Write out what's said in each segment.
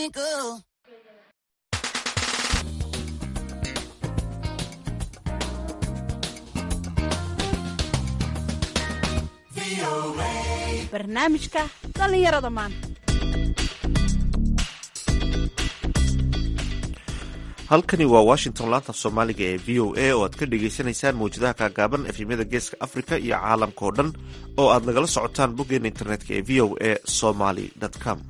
twinkle. barnaamijka dhallinyarada maanta. halkani waa washington laanta soomaaliga ee v o a oo aad ka dhagaysanaysaan mawjadaha kaagaaban efemyada geeska africa iyo caalamka oo dhan oo aad nagala socotaan boggeena internetka ee v o a somaly com.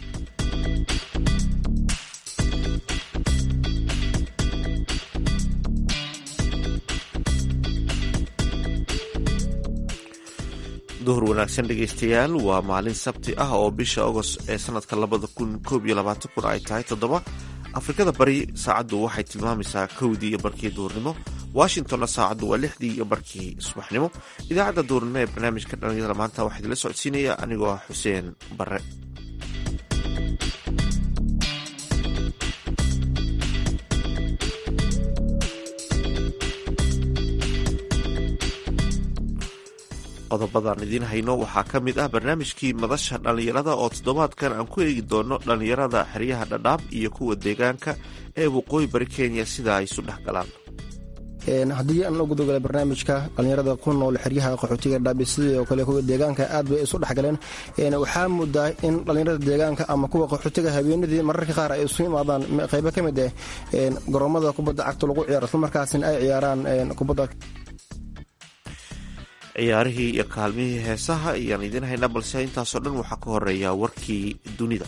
duhur wanaagsan dhegaystayaal, waa maalin sabti ah oo bisha agost ee sanadka 2021 ay tahay 7. afrikada bari saacaddu waxay tilmaamaysaa 1:00 iyo barkii duhurnimo, washingtonna saacaddu waa 6:00 iyo barkii subaxnimo. idaacadda duhurnimo ee barnaamijka dhallinyarada maanta waxaa idinla socodsiinaya anigoo ah xuseen bare. qodobadaan idiin hayno waxaa ka mid ah barnaamijkii madasha dhallinyarada oo toddobaadkan aan ku eegi doono dhallinyarada xeryaha dhadhaab iyo kuwa deegaanka ee waqooyi bari kenya sida ay isu dhex galaan. haddii aan u gudogala barnaamijka dhallinyarada ku nool xeryaha qaxootiga dhaabi sidoo kale kuwa deegaanka aad bay isu dhexgaleen. waxaa mudaa in dhallinyarada deegaanka ama kuwa qaxootiga habeenadii mararka qaar ay isu imaadaan qaybo ka mid ah garoomada kubadda cagta lagu ciyaaro islamarkaasina ay ciyaaraan kubadda. ciyaarihii iyo kaalmihii heesaha ayaan idiin haynaa, balse intaasoo dhan waxaa ka horeeya warkii dunida.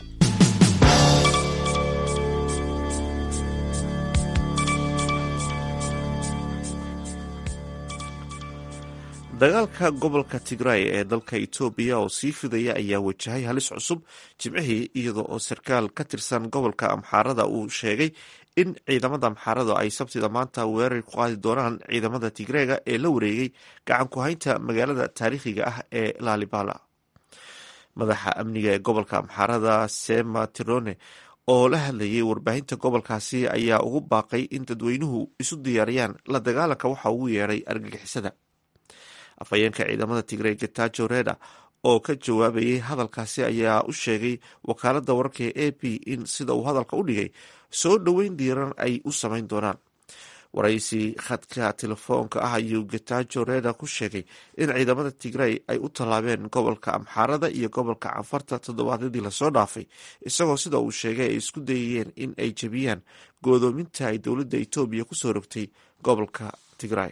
dagaalka gobolka tigray ee dalka etoobiya oo sii fidaya ayaa wajahay halis cusub jimcihii, iyadoo oo sarkaal ka tirsan gobolka amxaarada uu sheegay in ciidamada amxaarada ay sabtida maanta weerar ku qaadi doonaan ciidamada tigreega ee la wareegay gacan ku haynta magaalada taariikhiga ah ee laalibala. madaxa amniga ee gobolka amxaarada sema tirone oo la hadlayay warbaahinta gobolkaasi ayaa ugu baaqay in dadweynuhu isu diyaariyaan la dagaalanka waxa ugu yeedhay argagixisada. afhayeenka ciidamada tigray getajo reda oo ka jawaabayay hadalkaasi ayaa u sheegay wakaalada wararka ee a p in sida uu hadalka u dhigay soo dhoweyn diiran ay u samayn doonaan. waraysi khadka telefoonka ah ayuu getajo reda ku sheegay in ciidamada tigray ay u tallaabeen gobolka amxaarada iyo gobolka canfarta toddobaadyadii lasoo dhaafay, isagoo sida uu sheegay ay isku dayayeen in ay jebiyaan goodoominta ay dowladda etoobiya kusoo rogtay gobolka tigray.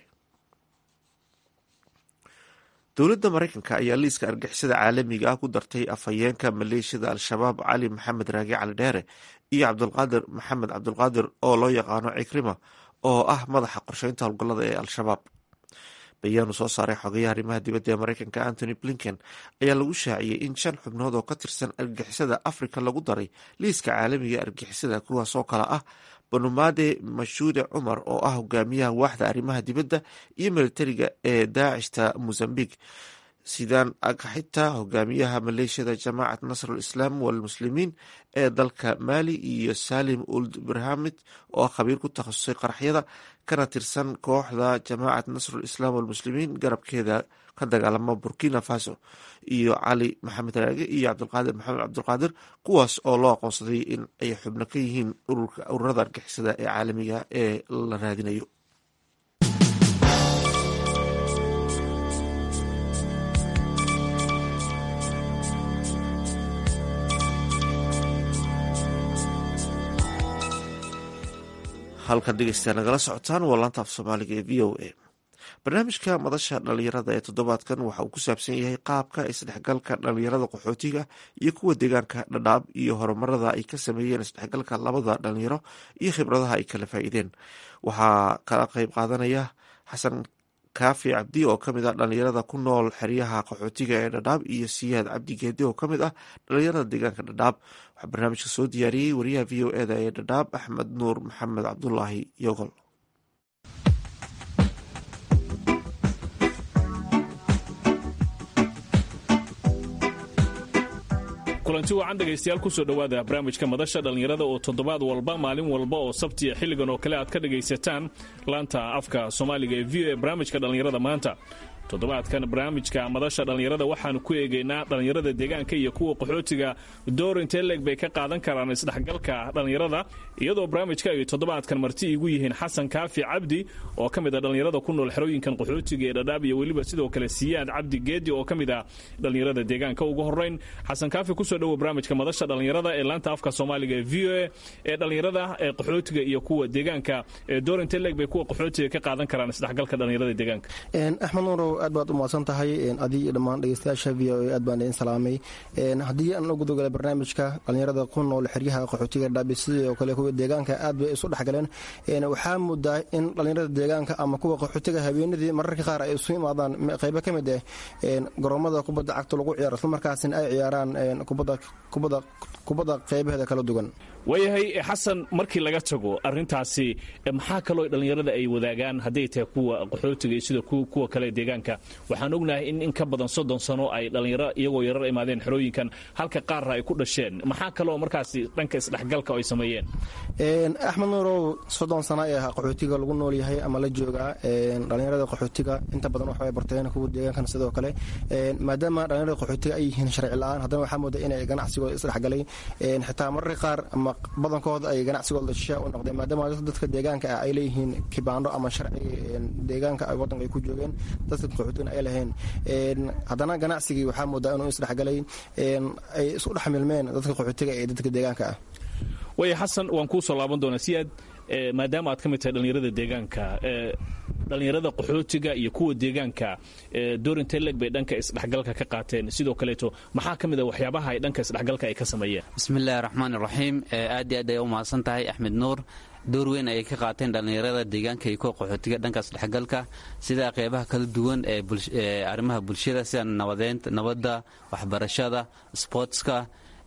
dowladda maraykanka ayaa liiska argixisada caalamiga ah ku dartay afhayeenka maleeshiyada al-shabaab cali maxamed raagi cali dheere iyo cabdulqaadir maxamed cabdulqaadir oo loo yaqaano cikrima oo ah madaxa qorsheynta howlgallada ee al-shabaab. bayaanu soo saaray xogayaha arrimaha dibadda ee maraykanka antony blinken ayaa lagu shaaciyey in 5 xubnood oo ka tirsan argixisada afrika lagu daray liiska caalamiga argixisada, kuwaas oo kale ah banumade mashuude cumar oo ah hogaamiyaha waaxda arrimaha dibadda iyo militariga ee daacishta mozambique, sidaan agxita hogaamiyaha maleeshiyada jamaacat nasrul islaam walmuslimiin ee dalka mali, iyo salim uld barhamid oo ah khabiir ku takhasusay qaraxyada kana tirsan kooxda jamaacat nasrul islaam walmuslimiin garabkeeda ka dagaalama burkina faso, iyo cali maxamed raage iyo cabdulqaadir maxamed cabdulqaadir, kuwaas oo loo aqoonsaday in ay xubno ka yihiin ururada argixisada ee caalamiga ee la raadinayo. halkan dhegeystayaa nagala socotaan waa laanta af soomaaliga ee v o a. barnaamijka madasha dhallinyarada ee toddobaadkan waxa uu ku saabsan yahay qaabka isdhexgalka dhallinyarada qaxootiga iyo kuwa deegaanka dhadhaab iyo horumarada ay ka sameeyeen isdhexgalka labada dhallinyaro iyo khibradaha ay kala faa'iideen. waxaa kala qayb qaadanaya xasan kaafi cabdi oo kamid ah dhallinyarada ku nool xeryaha qaxootiga ee dhadhaab iyo siyaad cabdi geedi oo kamid ah dhallinyarada deegaanka dhadhaab. waxaa barnaamijka soo diyaariyey wariyaha v o eda ee dhadhaab axmed nuur maxamed cabdulaahi yogol. kulanti wacan dhegaystayaal kusoo dhowaada barnaamijka madasha dhallinyarada oo toddobaad walba maalin walba oo sabtiya xilligan oo kale aad ka dhegaysataan laanta afka soomaaliga ee v o e barnaamijka dhallinyarada maanta toddobaadkan barnaamijka madasha dhallinyarada waxaanu ku eegaynaa dhallinyarada deegaanka iyo kuwa qaxootiga door intee leeg bay ka qaadan karaan isdhexgalka dhallinyarada, iyadoo barnaamijka ay toddobaadkan marti igu yihiin xasan kaafi cabdi oo ka mid ah dhallinyarada ku nool xerooyinkan qaxootiga ee dhadhaab iyo weliba sidoo kale siyaad cabdi geedi oo ka mid ah dhallinyarada deegaanka. ugu horrayn xasan kaafi kusoo dhowow barnaamijka madasha dhallinyarada ee laanta afka soomaaliga ee v o a ee dhallinyarada ee qaxootiga iyo kuwa deegaanka door intee leeg bay kuwa qaxootiga ka qaadan karaan isdhexgalka dhallinyarada deegaanka. axmed nuurow aad baad u mahadsan tahay adii iyo dhammaan dhegeystayaasha v o a aad baan idin salaamay. haddii aan u gudogala barnaamijka dhallinyarada ku nool xeryaha qaxootiga dhaabi sidoo kale kuwa deegaanka aad bay isu dhexgaleen. waxaa mudaa in dhallinyarada deegaanka ama kuwa qaxootiga habeenadii mararka qaar ay isu imaadaan qaybo ka mid ah garoomada kubadda cagta lagu ciyaaro islamarkaasina ay ciyaaraan kubadda qaybaheeda kala duwan. waayahay xasan, markii laga tago arintaasi maxaa kaloo dhallinyarada ay wadaagaan hadday tahay kuwa qaxootiga iyo sida kuwa kale deegaanka? waxaan ognahay in ka badan 30 sano ay dhallinyaro iyagoo yarar imaadeen xerooyinkan, halka qaarna ay ku dhasheen. maxaa kaloo markaasi dhanka isdhexgalka ay sameeyeen? axmed nuurow 30 sano ee qaxootiga lagu nool yahay ama la joogaa. dhallinyarada qaxootiga inta badan waxay barteen kuwa deegaankan sidoo kale, maadaama dhallinyarada qaxootiga ay yihiin sharci la'aan, haddana waxaa moodaa inay ganacsigooda isdhexgalay. xitaa mararka qaar ama badankooda ay ganacsigooda shisha u noqdeen, maadaama dadka deegaanka ah ay leeyihiin kibaando ama sharci deegaanka ay wadanka ay ku joogeen, dadka qaxootigana ay lahayn. haddana ganacsigii waxaa moodaa inuu isdhexgalay, ay isu dhexmilmeen dadka qaxootiga ee dadka deegaanka ah. waaya xasan, waan kuu soo laaban doonaa siyaad, maadaama aad ka mid tahay dhallinyarada deegaanka. dhallinyarada qaxootiga iyo kuwa deegaanka door intee leeg bay dhanka isdhexgalka ka qaateen? sidoo kaleeto maxaa ka mid a waxyaabaha ay dhanka isdhexgalka ay ka sameeyeen? bismillahi raxmaan raxiim. aad iyo aad ay u mahadsan tahay axmed nuur. door weyn ayay ka qaateen dhallinyarada deegaanka iyo kuwa qaxootiga dhanka isdhexgalka, sida qeybaha kala duwan ee arrimaha bulshada, sida nabadda, waxbarashada, sportska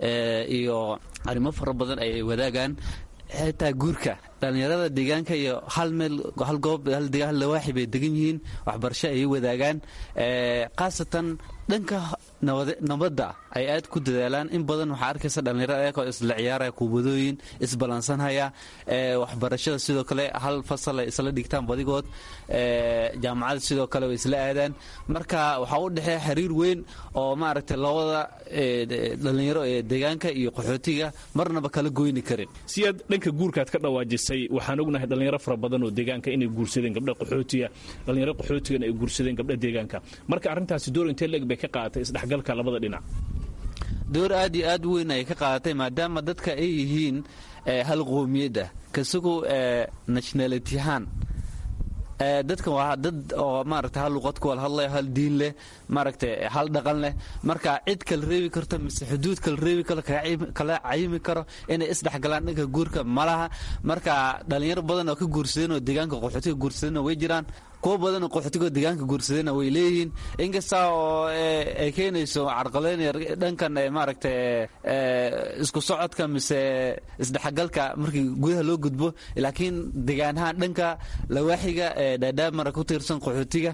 iyo arrimo fara badan ay wadaagaan. xitaa guurka dhallinyarada deegaanka iyo hal goob hal lawaaxi bay degan yihiin, waxbarasho ayay wadaagaan. khaasatan dhanka nabadda ay aad ku dadaalaan. in badan waxaa arkaysa dhallinyarada ayagoo isla ciyaaraya kubadooyin, isbalansanhaya. waxbarashada sidoo kale hal fasal ay isla dhigtaan badigood. jaamacada sidoo kale way isla aadaan. marka waxaa u dhexeeya xiriir weyn oo maaragtay labada dhallinyaro ee deegaanka iyo qaxootiga marnaba kala goyni karin. siyaad, dhanka guurkaad ka dhawaajisay, waxaan ognahay dhallinyaro fara badan oo deegaanka inay guursadeen gabdha qaxootiga, dhallinyaro qaxootigana ay guursadeen gabdha deegaanka. marka arrintaasi door intee leeg bay ka qaadatay isdhexgalka labada dhinac? door aad iyo aad weyn ayay ka qaadatay, maadaama dadka ay yihiin hal qoomiyad ah kasugu nationality-ahaan. dadkan waa dad oo maaragtay hal luqad ku wada hadlaya, hal diin leh, maaragtay hal dhaqan leh. marka cid kala reebi karta mise xuduud kala reebi kala cayimi karo inay isdhexgalaan dhanka guurka malaha. marka dhallinyaro badan oo ka guursadeen oo deegaanka qaxootiga guursadeen way jiraan, kuwa badan oo qaxootiga deegaanka guursadeen way leeyihiin. inkasta oo ay keenayso carqaladeyn dhankan maaragtay isku socodka mise isdhexgalka markii gudaha loo gudbo, laakiin deegaanahaan dhanka lawaaxiga dhaadhaab mara ku tiirsan qaxootiga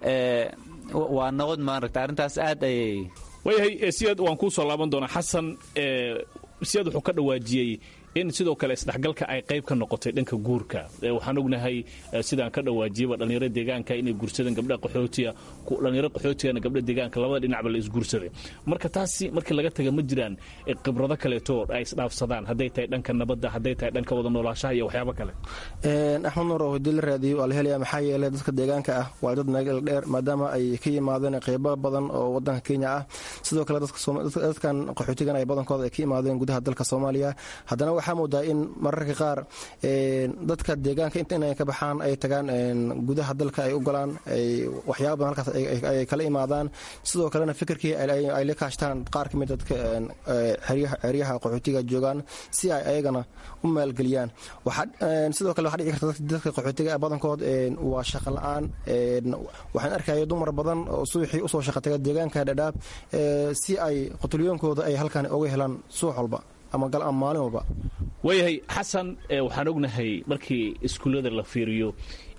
waa nabad. maaragtay arrintaas aad ayay. waayahay siyaad, waan kuu soo laaban doonaa. xasan, siyaad wuxuu ka dhawaajiyey in sidoo kale isdhexgalka ay qayb ka noqotay dhanka guurka. waxaan ognahay sidaan ka dhawaajiyaba dhallinyaro deegaanka inay guursadeen gabdha qaxootiga, dhallinyaro qaxootigana gabdha deegaanka, labada dhinacba la isguursaday. marka taasi markii laga taga ma jiraan khibrado kaleeto ay isdhaafsadaan, hadday tahay dhanka nabadda, hadday tahay dhanka wada noolaashaha iyo waxyaabo kale? axmed nuur, oo hadii la raadiyo waa la helaya. maxaa yeelay dadka deegaanka ah waa dad meel dheer, maadaama ay ka yimaadeen qaybo badan oo wadanka Kenya ah. sidoo kale dadkan qaxootigan ay badankooda ay ka yimaadeen gudaha dalka Soomaaliya. haddana waxaa moodaa in mararka qaar dadka deegaanka inay ka baxaan ay tagaan gudaha dalka ay u galaan, waxyaaba badan halkaas ay kala imaadaan. sidoo kalena fikirkii ay la kaashtaan qaar ka mid dadka xeryaha qaxootiga joogaan si ay ayagana u maalgeliyaan. sidoo kale waxaa dhici karta dadka qaxootiga badankood waa shaqo la'aan. waxaan arkaya dumar badan oo suuxii usoo shaqataga deegaanka dhadhaab si ay qutulyoonkooda ay halkan uga helaan suux walba ama maalin walba. waayahay xasan, waxaan ognahay markii iskuullada la fiiriyo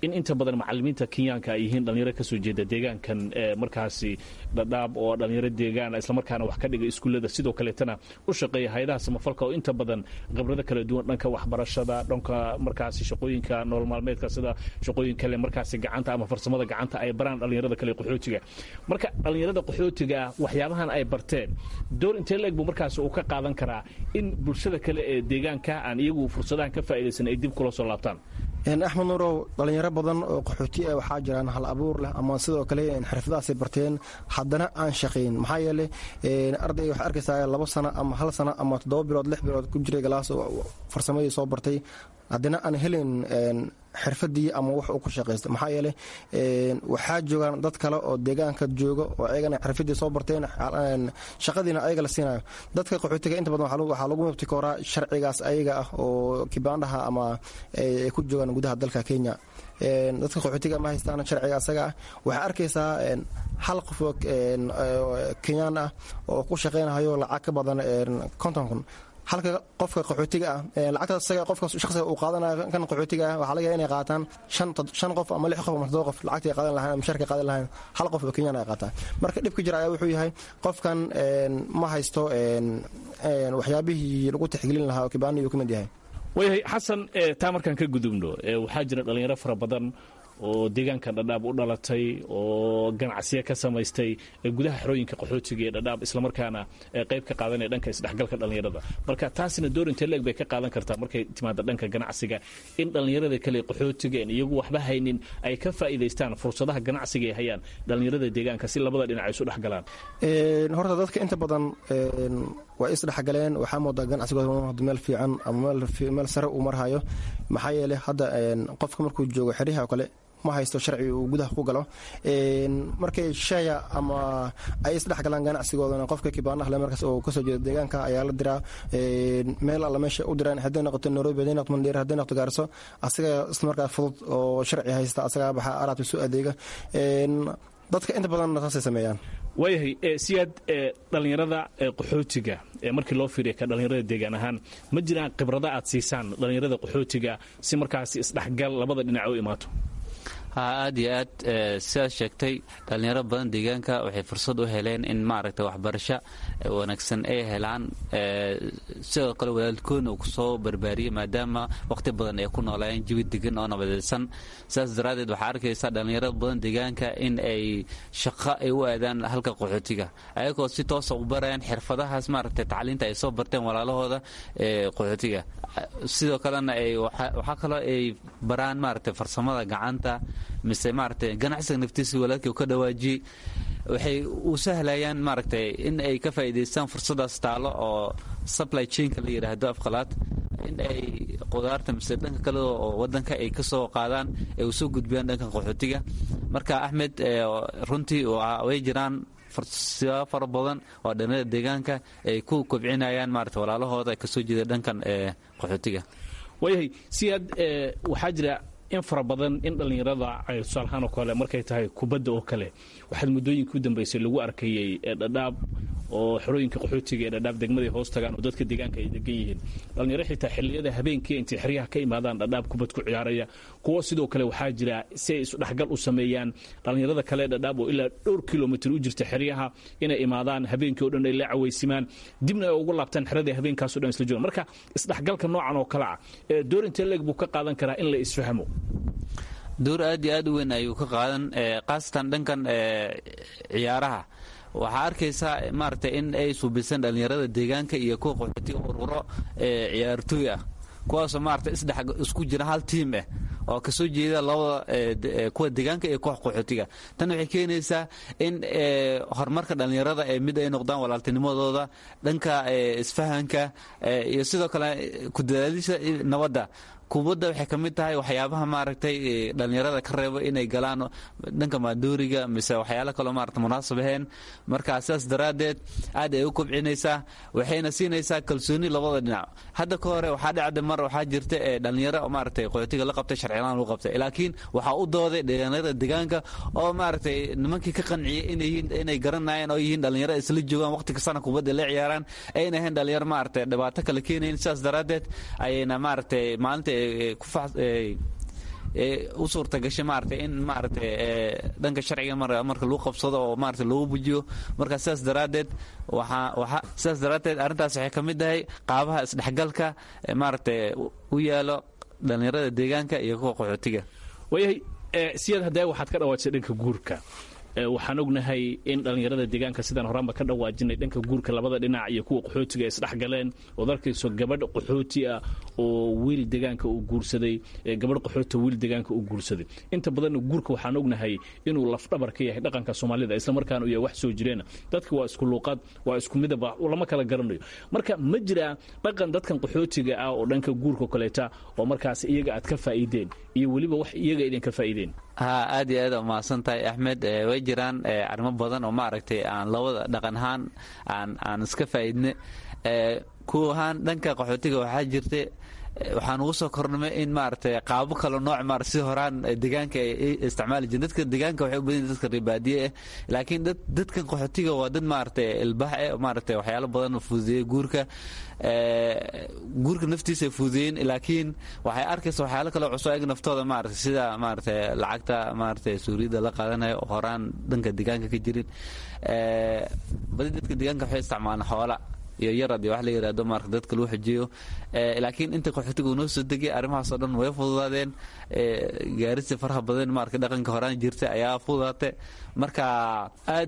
in inta badan macalimiinta kenyaanka ay yihiin dhalinyaro kasoo jeeda deegaankan markaasi dhadhaab oo dhalinyaro deegaan islamarkaana wax ka dhiga iskuullada sidoo kaleetana u shaqeeya hay-adaha samafalka oo inta badan khibrado kala duwan dhanka waxbarashada dhanka markaasi shaqooyinka nolol maalmeedka sida shaqooyin kale markaasi gacanta ama farsamada gacanta ay baraan dhalinyarada kale qaxootiga marka dhalinyarada qaxootiga waxyaabahan ay barteen door intee leeg buu markaasi uu ka qaadan karaa in bulshada kale ee deegaanka aan iyagu fursadahan ka faa'iidaysan ay dib kula soo laabtaan axmed nuurow dhalinyaro badan oo qaxooti ah waxaa jiraan hal abuur leh ama sidoo kale xirfadahaasay barteen haddana aan shaqayn maxaa yeeley ardayga waxaa arkaysaa 2 sano ama 1 sano ama 7 bilood 6 bilood ku jiray galaas oo farsamadii soo bartay haddana aan helin xirfadii ama wax uu ku shaqaysto maxaa yeeley waxaa joogaan dad kale oo deegaanka jooga oo ayagana xirfadii soo barteen shaqadiina ayaga la siinayo dadka qaxootiga inta badan waxaa lagu mabtikooraa sharcigaas ayaga ah oo kibaandhaha ama ay ku joogaan gudaha dalka Kenya dadka qaxootiga ma haystaan sharciga asaga ah waxaa arkaysaa hal qof oo Kenyaan ah oo ku shaqeynayo lacag ka badan 50,000 halka qofka qaxootiga ah lacagta asaga qofka shakhsiga uu qaadanayo kan qaxootiga ah waxa laga yaabaa inay qaataan 5 qof ama 6 qof ama 7 qof lacagta ay qaadan lahayn mushaarka qaadan lahayn hal qof oo Kenyan ay qaataan marka dhibka jira ayaa wuxuu yahay qofkan ma haysto waxyaabihii lagu tixgelin lahaa oo kibaaniyo ka mid yahay wayahay xasan taa markaan ka gudubno waxaa jira dhalinyaro fara badan oo deegaankan dhadhaab u dhalatay oo ganacsiyo ka samaystay gudaha xerooyinka qaxootiga ee dhadhaab islamarkaana qayb ka qaadanaya dhanka isdhexgalka dhalinyarada marka taasina door intee leeg bay ka qaadan kartaa markay timaado dhanka ganacsiga in dhalinyarada kale qaxootiga iyagu waxba haynin ay ka faa'iidaystaan fursadaha ganacsiga ay hayaan dhalinyarada deegaanka si labada dhinac ay isu dhexgalaan horta dadka inta badan waa isdhexgaleen waxaa moodaa ganacsigooda meel fiican ama meel sare uu marhayo maxaa yeelay hadda qofka markuu joogo xeryaha kale ma haysto sharci uu gudaha ku galo markay shaya ama ay isdhexgalaan ganacsigoodana qofka kibaanaha le markaas oo kasoo jeeda deegaanka ayaa la diraa meel alla meesha u diraan hadday noqoto Nairobi hadday noqoto Mandheera hadday noqoto Gaarso asaga isla markaa fudud oo sharci haysta asaga baxa alaabta soo adeega dadka inta badan taasay sameeyaan waayahay siyaad dhalinyarada qaxootiga markii loo fiiriyo ka dhalinyarada deegaan ahaan ma jiraan khibrado aad siisaan dhalinyarada qaxootiga si markaasi isdhexgal labada dhinac u imaato aad iyo aad sidaad sheegtay dhalinyaro badan deegaanka waxay fursad u heleen in maaragtay waxbarasho wanaagsan ay helaan sidoo kale walaalkoodna uu kusoo barbaariyey maadaama waqti badan ay ku noolaayeen jawi degan oo nabadaysan sidaas daraaddeed waxaa arkaysaa dhalinyaro badan deegaanka in ay shaqo ay u aadaan halka qaxootiga ayagoo si toosa u barayaan xirfadahaas maaragtay tacliinta ay soo barteen walaalahooda qaxootiga sidoo kalena waxaa kaloo ay baraan maaragtay farsamada gacanta mise maaragtay ganacsiga naftiisa walaalkii uu ka dhawaajiyey waxay u sahlayaan maaragtay in ay ka faa'iidaystaan fursadaas taalo oo supply chainka la yidhaahdo afqalaad in ay qudaarta mise dhanka kale oo wadanka ay ka soo qaadaan ay u soo gudbiyaan dhanka qaxootiga marka Axmed runtii way jiraan fursado fara badan oo dhalinyarada deegaanka ay ku kobcinayaan maaragtay walaalahooda ka soo jeeda dhankan qaxootiga waayahay siyaad waxaa jira in fara badan in dhalinyarada ay tusaalahaan oo kale markay tahay kubadda oo kale waxaad muddooyinkii u dambaysay lagu arkayay dhadhaab oo xerooyinka qaxootiga ee dhadhaab degmada hoos tagaan oo dadka deegaanka ay degan yihiin dhalinyaro xitaa xilliyada habeenkii intay xeryaha ka imaadaan dhadhaab kubad ku ciyaaraya kuwa sidoo kale waxaa jira si ay isu dhexgal u sameeyaan dhalinyarada kale dhadhaab oo ilaa dhowr kilomitir u jirta xeryaha inay imaadaan habeenkii oo dhan ay la cawaysimaan dibna ay ugu laabtaan xeradii habeenkaas oo dhan isla joogaan marka isdhexgalka noocan oo kale ah door intee leeg buu ka qaadan karaa in la isfahmo door aad iyo aad u weyn ayuu ka qaadan qaasatan dhankan ciyaaraha waxaa arkaysaa maaragtay in ay suubisan dhalinyarada deegaanka iyo kuwa qaxootiga ururo ciyaartooy ah kuwaasoo maaragtay isku jira hal tiim ah oo ka soo jeeda labada kuwa deegaanka iyo kuwa qaxootiga tan waxay keenaysaa in horumarka dhalinyarada ee mid ay noqdaan walaaltinimadooda dhanka isfahanka iyo sidoo kale ku dadaalisha nabadda kubadda waxay ka mid tahay waxyaabaha maaragtay dhalinyarada ka reebo inay galaan dhanka maadooriga mise waxyaalo kaloo maaragtay munaasab ahayn marka sidaas daraaddeed aad ay u kobcinaysaa waxayna siinaysaa kalsooni labada dhinac hadda ka hore waxaa dhacda mar waxaa jirta dhalinyaro maaragtay qaxootiga la qabtay sharcilaan lagu qabtay laakiin waxaa u dooday dhalinyarada deegaanka oo maaragtay nimankii ka qanciyay inay garanayaan oo yihiin dhalinyaro isla joogaan waqti kastana kubadda la ciyaaraan ayna ahayn dhalinyaro maaragtay dhibaato kale keenayn sidaas daraaddeed ayayna maaragtay maalinta u suurtagashay maaragtay in maaragtay dhanka sharciga marka lagu qabsado oo maaragtay lagu bujiyo. marka sidaas daraaddeed arrintaas waxay ka mid tahay qaabaha isdhexgalka maaragtay u yaalo dhallinyarada deegaanka iyo kuwa qaxootiga. waayahay siyaad hadee waxaad ka dhawaajisay dhanka guurka. waxaan ognahay in dhallinyarada deegaanka sidaan horaanba ka dhawaajinay dhanka guurka labada dhinac iyo kuwa qaxootiga isdhexgaleen ood arkayso gabadh qaxooti ah oo wiil deegaanka uu guursaday, gabadh qaxoota wiil deegaanka uu guursaday. inta badanna guurka waxaan ognahay inuu lafdhabar ka yahay dhaqanka Soomaalida, isla markaana uu yahay wax soo jireena. dadka waa isku luuqad, waa isku midab, lama kala garanayo. marka ma jira dhaqan dadkan qaxootiga ah oo dhanka guurka kaleeta oo markaas iyaga aad ka faa'iideen iyo weliba wax iyaga idin ka faa'iideen? aad iyo aad umahadsan tahay Axmed. way jiraan arrimo badan oo maaragtay aan labada dhaqan ahaan aan iska faa'iidne. kuwa ahaan dhanka qaxootiga waxaa jirta waxaan ugu soo kornamay in maaragtay qaabo kale nooc maaragtay si horaan deegaanka ay isticmaali jireen. dadka deegaanka waxay u badan yihiin dadka ribaadiye ah, laakiin dadkan qaxootiga waa dad maaragtay ilbax ah, maaragtay waxyaalo badan fududeeyay guurka naftiisa fududeeyeen, laakiin waxay arkaysa waxyaalo kale cusub ayaga naftooda maaragtay sida maaragtay lacagta maaragtay suuriyada la qaadanayo oo horaan dhanka deegaanka ka jirin. badi dadka deegaanka waxay isticmaalaan xoola iyo yarad iyo wax la yiraahdo marka dadka loo xajiyo. laakiin inta qaxootiga uu noo soo degay arrimahaas oo dhan way fududaadeen. gaarista faraha badan marka dhaqanka horaan jirtay ayaa fududaatay. marka aad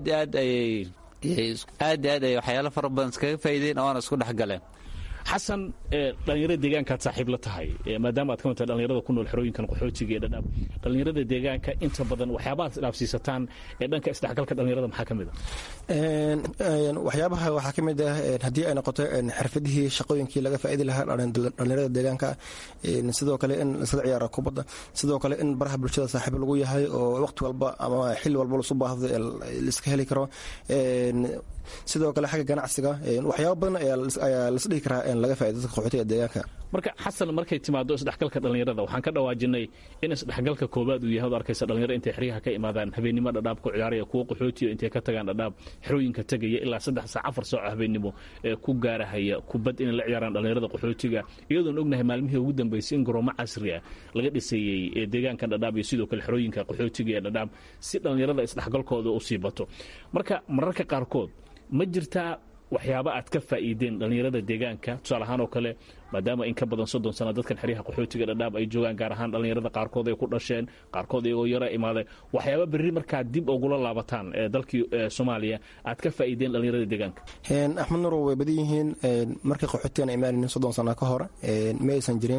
ay waxyaalo fara badan iskaga faa'iideen oo aan isku dhexgaleen. xasan, dhallinyarada deegaankaad saaxiib la tahay maadaama aad ka mid tahay dhallinyarada ku nool xerooyinkan qaxootiga ee Dhadhaab. dhallinyarada deegaanka inta badan waxyaabaha isdhaafsiisataan ee dhanka isdhexgalka dhallinyarada maxaa ka mid ah? waxyaabaha waxaa ka mid ah haddii ay noqoto xirfadihii shaqooyinkii laga faa'idi lahaa dhallinyarada deegaanka, sidoo kale in isla ciyaara kubadda, sidoo kale in baraha bulshada saaxiib lagu yahay oo waqti walba ama xilli walba lasu baahdo laiska heli karo. sidoo kale xagga ganacsiga waxyaabo badan ayaa lasdhihi karaa laga faa'iido dadka qaxootiga deegaanka. marka xasan, markay timaado isdhexgalka dhallinyarada waxaan ka dhawaajinay in isdhexgalka koobaad uu yahay. ad arkaysa dhallinyaro intay xeryaha ka imaadaan habeenimo Dhadhaab ku ciyaaraya, kuwa qaxootiga intay ka tagaan Dhadhaab xerooyinka tagaya ilaa 3 saac 4 saac habeenimo ku gaarahaya kubad inay la ciyaaraan dhallinyarada qaxootiga, iyadoon ognahay maalmihii ugu dambeysay in garoomo casri ah laga dhisayay deegaanka Dhadhaab iyo sidoo kale xerooyinka qaxootiga ee Dhadhaab si dhallinyarada isdhexgalkooda u sii bato. marka mararka qaarkood ma jirtaa waxyaabo aad ka faa'iideen dhallinyarada deegaanka? tusaale ahaan oo kale, maadaama in ka badan 30 sano dadkan xeryaha qaxootiga Dhadhaab ay joogaan, gaar ahaan dhallinyarada qaarkood ay ku dhasheen, qaarkood iyagoo yara imaaday, waxyaabo berri markaa dib ugula laabataan dalkii Soomaaliya aad ka faa'iideen dhallinyarada deegaanka? Axmed Nuur, way badan yihiin. markii qaxootigan imaanayeen 30 sano ka hor ma aysan jirin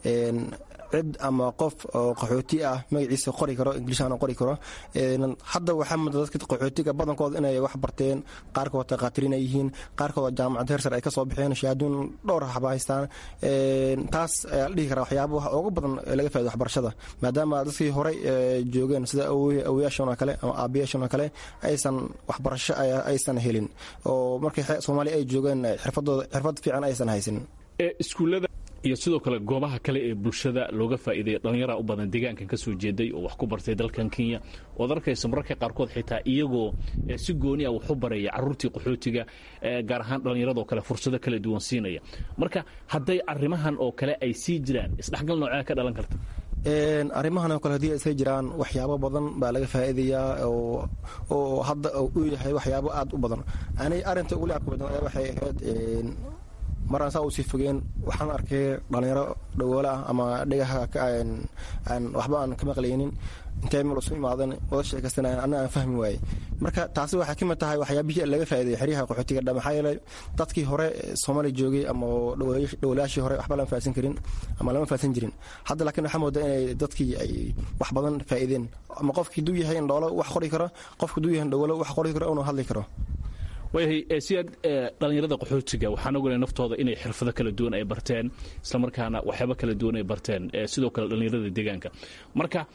cid ama qof oo qaxooti ah magaciisa qori karo, inglishaana qori karo. hadda waxaa muddo dadka qaxootiga badankooda inay wax barteen, qaarkood taqaatirin ay yihiin, qaarkood jaamacad heer sare ay ka soo bixeen, shahaadooyin dhowr ah haystaan. taas ayaa la dhihi karaa waxyaabaha ugu badan laga faa'iido waxbarashada, maadaama dadkii horey joogeen sida awoyaashan oo kale ama aabayaashan oo kale aysan waxbarasho aysan helin, oo markii Soomaaliya ay joogeen xirfad fiican aysan haysan. iskuullada iyo sidoo kale goobaha kale ee bulshada looga faa'iideeyo dhallinyaro u badan deegaankan ka soo jeeday oo wax ku bartay dalkan Kenya, oo arkaysa mararka qaarkood xitaa iyagoo si gooni ah wax u baraya carruurtii qaxootiga, gaar ahaan dhallinyarada kale fursado kala duwan siinaya. marka hadday arrimahan oo kale ay sii jiraan, isdhexgal noocee ka dhalan karta? arrimahan oo kale haddii ay sii jiraan waxyaabo badan baa laga faa'iidayaa oo hadda uu yahay waxyaabo aad u badan. anay arinta ugu leeyahay waxay ahayd maraan saa u sii fogeen waxaan arkay dhalinyaro dhagoole ah ama dhagaha aan waxba aan ka maqlaynin intay meel isu imaadeen wada sheekaysanayaan anna aan fahmi waayey. marka taasi waxay ka mid tahay waxyaabihii laga faa'iiday xeryaha qaxootiga Dhadhaab. maxaa yeelay dadkii hore Soomaaliya joogay ama dhawlayaashii hore waxba lama fahansan karin ama lama fahansan jirin. hadda laakiin waxaa moodaa inay dadkii ay wax badan faa'iideen, ama qofkii duu yahay in dhoolo wax qori karo, qofkii duu yahay dhagoole wax qori karo inuu hadli karo. waayahay siyaad, dhallinyarada qaxootiga waxaan ogahay naftooda inay xirfado kala duwan ay barteen, islamarkaana waxyaabo kala duwan ay barteen, sidoo kale dhallinyarada deegaanka. marka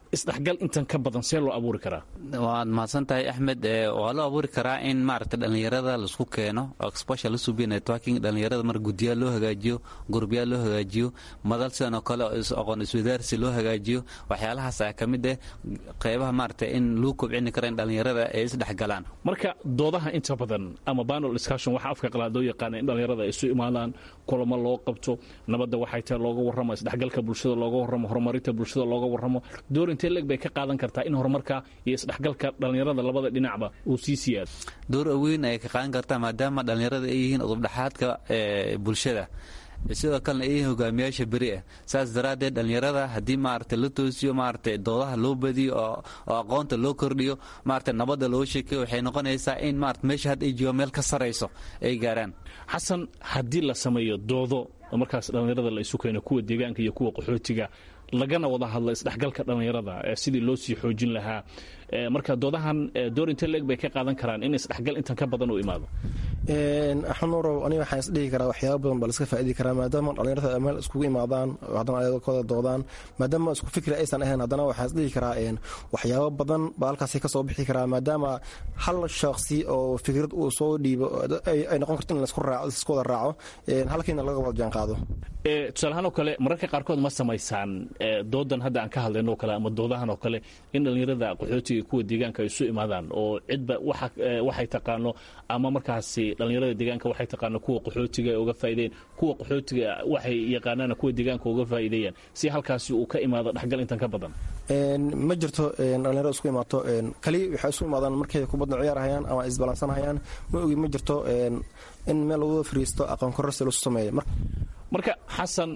isdhexgal intan ka badan see loo abuuri karaa? waad mahadsan tahay axmed. waa loo abuuri karaa in maaragta dhallinyarada laisku keeno exposure la subiyo networking, dhallinyarada mar guddiyaa loo hagaajiyo, gurubyaa loo hagaajiyo, madal sidan oo kale aqoon iswadaarsi loo hagaajiyo. waxyaalahaas ayaa ka mid ah qaybaha maaragta in lagu kobcini kara in dhallinyarada ay isdhexgalaan. marka doodaha inta badan ama panel discussion waxa afka qalaad loo yaqaana in dhallinyarada ay isu imaadaan, kulamo loo qabto, nabadda waxay tahay looga warramo, isdhexgalka bulshada looga warramo, horumarinta bulshada looga warramo. door intee leeg bay ka qaadan kartaa in horumarka iyo isdhexgalka dhallinyarada labada dhinacba uu sii siyaado? door weyn ayay ka qaadan kartaa maadaama dhallinyarada ay yihiin udubdhaxaadka bulshada, sidoo kalena ay yihiin hogaamiyaasha beri ah. saas daraaddeed dhallinyarada haddii maaragtay la toosiyo, maaragtay doodaha loo badiyo oo aqoonta loo kordhiyo, maaragtay nabadda loo sheekeyo, waxay noqonaysaa in maaragtay meesha hadda ay joogaan meel ka sarayso ay gaaraan. xasan, haddii la sameeyo doodo markaas dhallinyarada la isu keeno, kuwa deegaanka iyo kuwa qaxootiga, lagana wada hadla isdhexgalka dhallinyarada sidii loo sii xoojin lahaa, marka doodahan door intee leeg bay ka qaadan karaan in isdhexgal intan ka badan uu imaado? axnuurow, aniga waxaan isdhihi karaa waxyaaba badan baa laska faa'idi karaa maadaama dhallinyarada meel iskugu imaadaan, haddana ayagooda doodaan, maadaama isku fikri aysan ahayn, haddana waxaan isdhihi karaa waxyaaba badan baa halkaasi ka soo bixi karaa, maadaama hal shakhsi oo fikrad uu soo dhiibo ay noqon karto in laisku wada raaco, halkiina laga wada jaanqaado. tusaalahaan oo kale mararka qaarkood ma samaysaan doodan hadda aan ka hadlayno oo kale ama doodahan oo kale in dhallinyarada qaxootiga kuwa deegaanka ay isu imaadaan oo cidba waxay taqaano, ama markaasi dhallinyarada deegaanka waxay taqaano kuwa qaxootiga ay uga faa'iideeyaan, kuwa qaxootiga waxay yaqaanaana kuwa deegaanka uga faa'iideeyaan, si halkaasi uu ka imaado dhexgal intan ka badan? ma jirto dhallinyarada isku imaato kali waxay isu imaadaan markay kubadda ciyaarhayaan ama isbalansanhayaan. ma ogi ma jirto in meel lagu fariisto aqoon kororsi lasu sameeyo. marka xasan,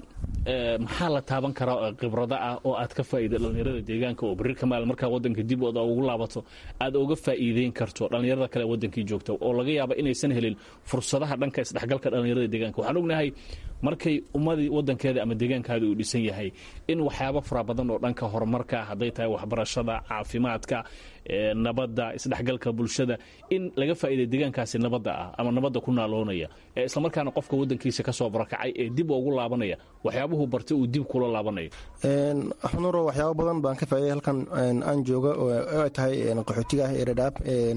maxaa la taaban karaa oo khibrado ah oo aad ka faa'iida dhallinyarada deegaanka oo berri kamaal markaa waddanka dib ooda ugu laabato aad uga faa'iideyn karto dhallinyarada kale waddankii joogta oo laga yaaba inaysan helin fursadaha dhanka isdhexgalka dhallinyarada deegaanka? waxaan ognahay markay ummadii waddankeeda ama deegaankaada uu dhisan yahay in waxyaabo fara badan oo dhanka horumarka, hadday tahay waxbarashada, caafimaadka, nabadda, isdhexgalka bulshada, in laga faa'iiday deegaankaasi nabadda ah ama nabadda ku naaloonaya, islamarkaana qofka waddankiisa ka soo barakacay ee dib ugu laabanaya waxyaabuhu bartay uu dib kula laabanayo. axnuuro, waxyaabo badan baan ka faa'iiday halkan aan jooga oo ay tahay qaxootiga ah ee Dhadhaab.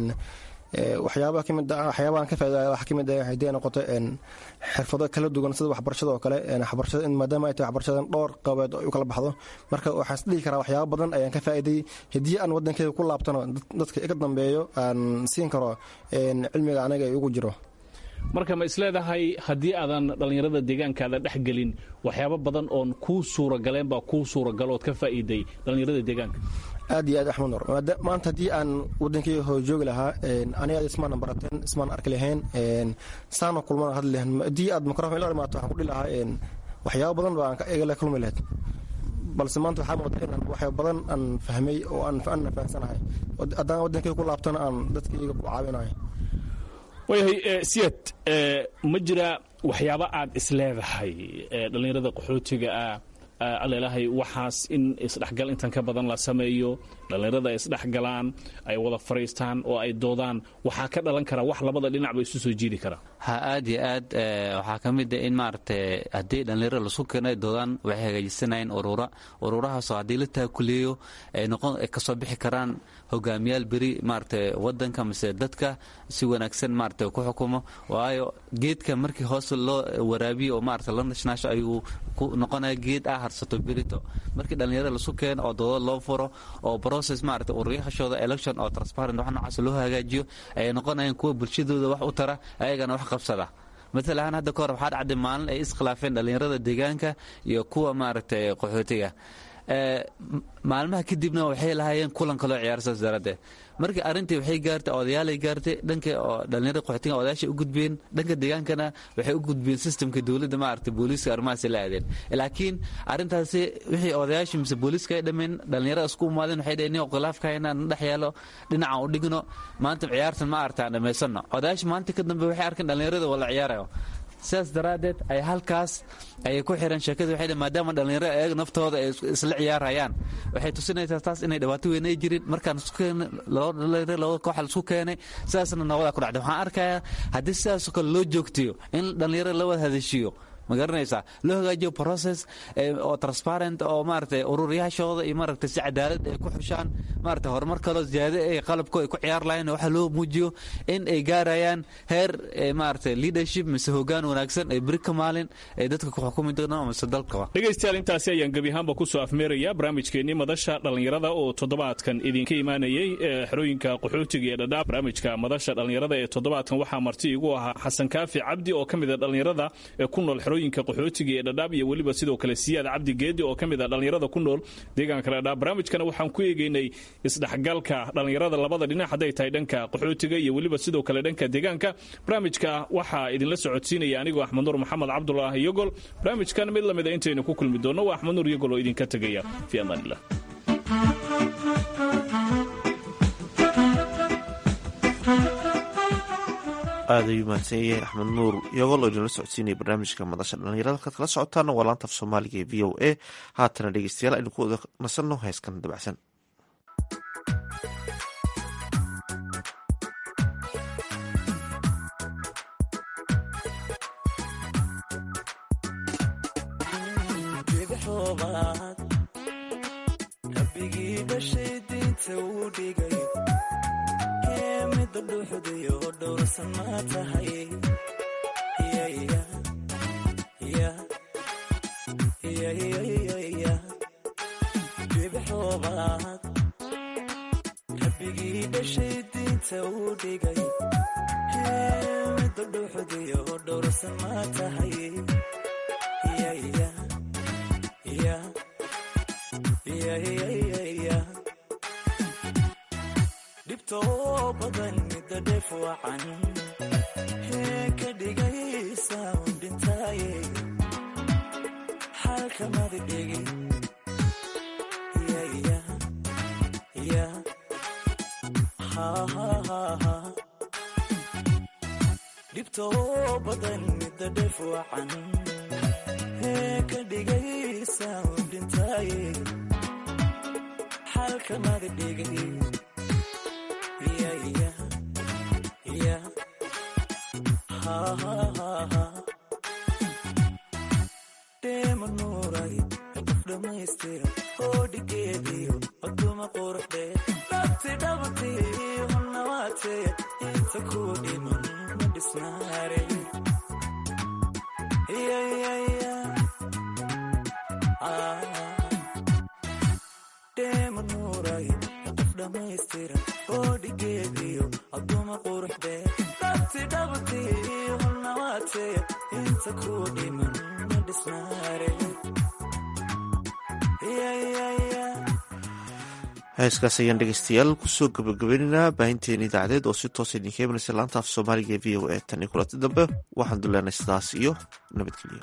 waxyaabaha kamid ah waxyaabahan ka faa'iiday waxa kamid ah haddii ay noqoto xirfado kala duwan sida waxbarashada oo kale, waxbarashada maadaama ay tahay waxbarashadan dhowr qabeed oo u kala baxdo, marka waxaan is dhihi karaa waxyaabo badan ayaan ka faa'iiday. haddii aan waddankeyga ku laabtano dadka iga dambeeyo aan siin karo cilmiga anaga ugu jiro. marka ma isleedahay haddii aadan dhallinyarada deegaankaada dhex gelin waxyaabo badan oon kuu suuragaleen baa kuu suuragalood ka faa'iiday dhallinyarada deegaanka? aad iyo aad axmed nur, maanta haddii aan waddankeyga hoojoogi lahaa aniga ismaan barateen, ismaan arki lahayn, saana kulmana hadli lahayn. haddii aad mikrofon ila imaato waxaan ku dhihi lahaa waxyaabo badan baan igala kulmi lahayd, balse maanta waxaa muuqda inaan waxyaabo badan aan fahmay oo aan fahamsanahay, haddaan waddankeyga ku laabtana aan dadkayga ku caawinayo. waayahay siyad, ma jira waxyaabo aad isleedahay dhallinyarada qaxootiga ah alelahay waxaas in isdhexgal intan ka badan la sameeyo, dhallinyarada ay isdhexgalaan, ay wada fariistaan oo ay doodaan, waxaa ka dhalan kara wax labada dhinacba isu soo jiidi kara? ha aad iyo aad waxaa ka mid in maaragtay haddii dhallinyarada lasu keeno ay doodaan waxay hagaajisanayeen ururahaasoo haddii la taakuleeyo ay kasoo bixi karaan hogaamiyaal beri maaragtay waddanka mise dadka si wanaagsan maaragtay ku xukumo. waayo geedka markii hoose loo waraabiyo oo maaragtay la nashnaasho ayuu ku noqonaya geed harsato berito. markii dhallinyarada lasu keeno oo doodad loo furo oo process maaragtay ururiyahashooda election oo transparent wax noocaas loo hagaajiyo ayay noqonayaan kuwa bulshadooda wax u tara, ayagana wax qabsada. maala ahaan hadda kahor waxaa dhacday maalin ay iskhilaafeen dhallinyarada deegaanka iyo kuwa maaragtay qaxootiga. maalmaha kadibna waxay lahaayeen kulan kaloo ciyaarsaas daraaddeed. markii arrintii waxay gaartay odayaalay gaartay dhanka oo dhallinyarada qaxootiga odayaashay u gudbeen, dhanka deegaankana waxay u gudbeen systemka dowladda maaragtay booliiska arrimahaasi la aadeen. laakiin arrintaasi wixii odayaashii mise booliiska ay dhameen dhallinyarada isku imaadeen waxay dhaheen nin khilaafka haynaa na dhex yaalo dhinacaan u dhigno maanta ciyaartan ma aragta aan dhammaysanno. odayaasha maanta ka dambe waxay arkeen dhallinyarada wala ciyaarayo, sidaas daraaddeed ay halkaas ayay ku xiran sheekada. waxay maadaama dhallinyarada ayaga naftooda ay isla ciyaarayaan waxay tusinaysaa taas inay dhibaato weyn ay jirin. markaan labada kooxa laisku keenay sidaasna nabada ku dhacday. waxaan arkayaa haddii sidaasoo kale loo joogtiyo in dhallinyarada la wada hadashiyo ma garanaysaa loo hagaajiyo process oo transparent oo maaragtay ururiyaashooda iyo maaragtay si cadaalad ay ku xushaan maaragtay horumar kaloo ziyaado ay qalabko ay ku ciyaar lahayn waxa loo muujiyo in ay gaarayaan heer maaragtay leadership mise hoggaan wanaagsan ay beri ka maalin ay dadka ku xukumi doonaan mise dalkaba. dhegaystayaal intaasi ayaan gebi ahaanba ku soo afmeeraya barnaamijkeennii madasha dhallinyarada oo toddobaadkan idinka imaanayay xerooyinka qaxootiga ee dhadhaab. barnaamijka madasha dhallinyarada ee toddobaadkan waxaa marti igu ahaa xasan kaafi cabdi oo ka mid a dhallinyarada ee ku nool xerooyinka qaxootiga ee dhadhaab iyo weliba sidoo kale siyaad cabdi geedi oo ka mid a dhallinyarada ku nool deegaanka dhadhaab. barnaamijkana waxaan ku eegaynay isdhexgalka dhallinyarada labada dhinac hadday tahay dhanka qaxootiga iyo weliba sidoo kale dhanka deegaanka. barnaamijka waxaa idinla socodsiinaya anigoo axmed nuur maxamed cabdulaahi yogol. barnaamijkan mid lamida intaynu ku kulmi doonno waa axmed nuur yogol oo idinka tegaya fi amaanillah. aad ayuu mahadsan yahay axmed nuur yogol oo idinla socodsiinaya barnaamijka madasha dhallinyarada halkaad kala socotaana waa laanta af soomaaliga ee v o a. haatana dhegeystayaal aynu ku wada nasanno heeskan dabacsan. rabbigii dhashay diinta uu dhigay mida dhuuxdayo dhowrsan ma tahay dhibxoobaad rabbigii dhashay diinta uu dhigay mida dhuuxdayo dhowrsan ma tahay dhibtoo badan mida dheef wacan ka dhigaysa un dhintaaye xalkamadi dhigi dhibtoo badan mida dheef wacan ka dhigaysa un dhintaaye xalkamadi dhigi dheema nuuray qof dhammaystira oo dhigeediyo aduma quruxdee dhabti dhabti hunnawaatee inta ku dhiman ma dhisnaare dheema nuuray qof dhammaystira oo dhigeediyo aduma quruxdee dhabti dhabti hunnawaatee inta ku dhiman ma dhisnaare. heeskaas ayaan dhegeystayaal kusoo gabagabaynaynaa baahinteena idaacadeed oo si toosa idinka imanaysa laanta af soomaaliga ee v o a. tan iyo kulanti dambe waxaan duleynay sidaas iyo nabadgelyo.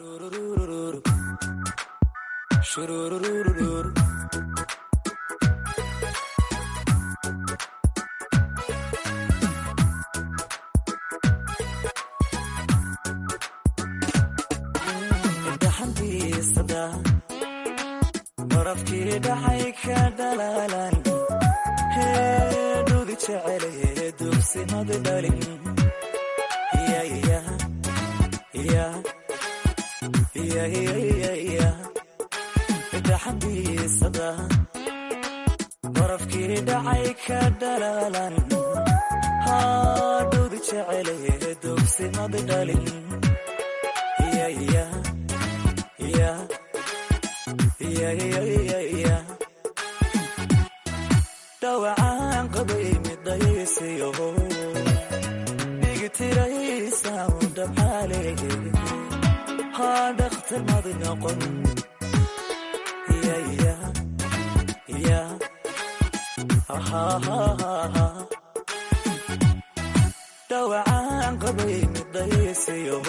barafkii dhacay ka dhalaalan heedhudi jecelaye dugsimadu dhalin dhaxandiisada barafkii dhacay ka dhalaalan haadhudi jecelaye dugsimadu dhalin dhawacaan qabay midaysiyo dhigitiraysa un dhabxaale haa dhakhtar madi noqon dhawacaan qabay midaysiyo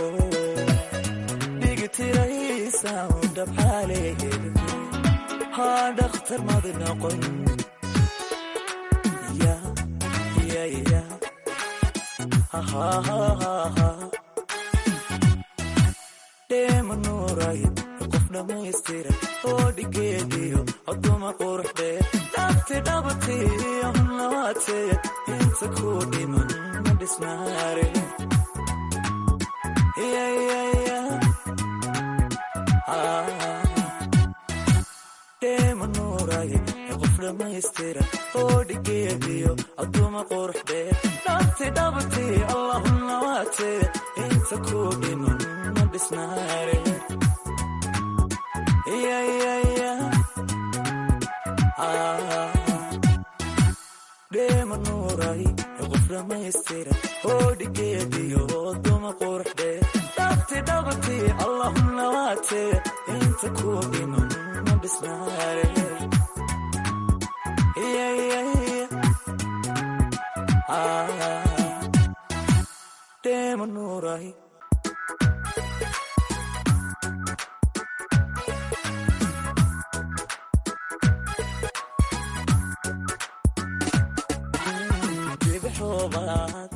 dhigitiraysa un dhabxaale haa dhakhtar madi noqon dheema nuuray qof dhammaystira oo dhigeediyo aduma quruxdee dhabti dhabti hunnawaatee inta ku dhiman ma dhisnaare nuuray qof dhammaystira oo dhigeediyo aduma quruxdee dhabti dhabti allahumma waatee inta ku dhiman ma dhisnaare dheema nuuray qof dhammaystira oo dhigeediyo aduma quruxdee dhabti dhabti allahumma waatee inta ku dhiman ma dhisnaare dheema nuuray dibixoobaad